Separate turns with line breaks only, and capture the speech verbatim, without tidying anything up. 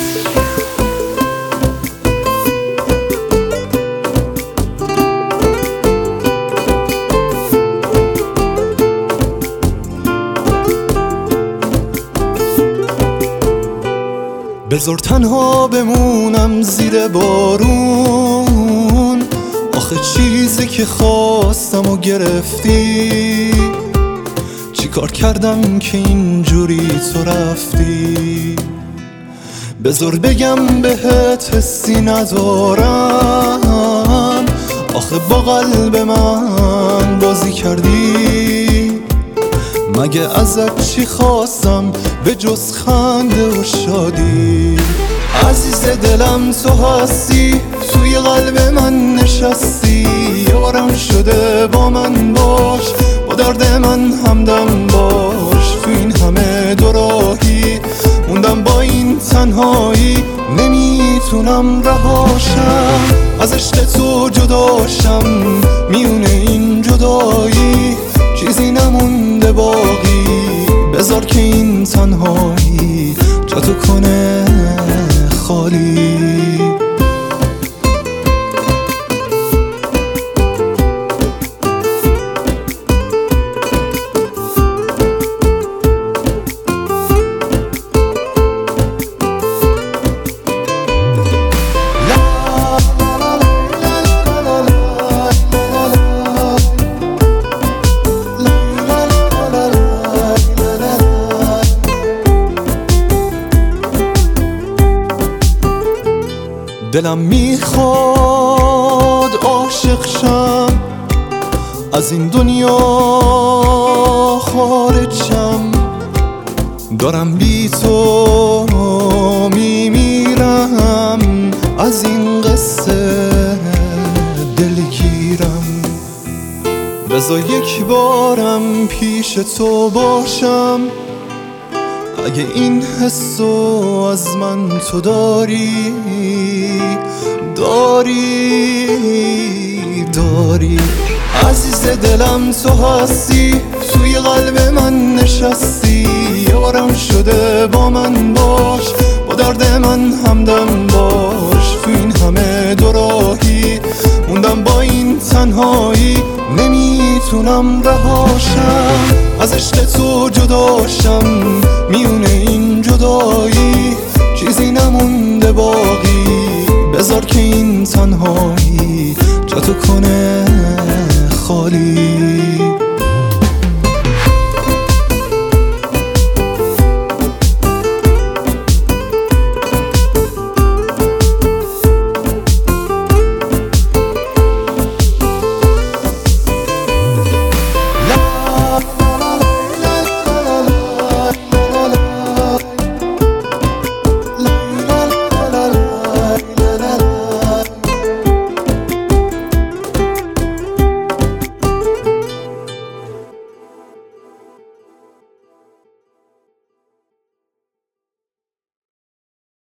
بذار تنها بمونم زیر بارون، آخه چیزی که خواستم و گرفتی. چی کار کردم که اینجوری تو رفتی؟ بذار بگم بهت حسی ندارم، آخه با قلب من بازی کردی. مگه ازت چی خواستم به جز خنده و شادی؟ عزیز دلم تو هستی، توی قلب من نشستی. یارم شده با من باش، با درد من همدم باش. تو این همه دوراهی موندم با این تنهایی، نمیتونم رهاشم از عشق تو جداشم. میونه این جدایی چیزی نمونده باقی، بذار که این تنهایی جا تو کنه خالی. دلم میخواد عاشق شم، از این دنیا خارج شم. دارم بی تو میمیرم، از این قصه دلگیرم. بذار یک بارم پیش تو باشم، اگه این حسو از من تو داری داری داری. عزیز دلم تو هستی، توی قلب من نشستی. یارم شده با من باش، با درد من همدم باش. تو این همه دوراهی موندم با این تنهایی، نمیتونم رهاشم از عشق تو جداشم. میونه این جدایی چیزی نمونده باقی، بذار که این تنهایی جا تو کنه خالی.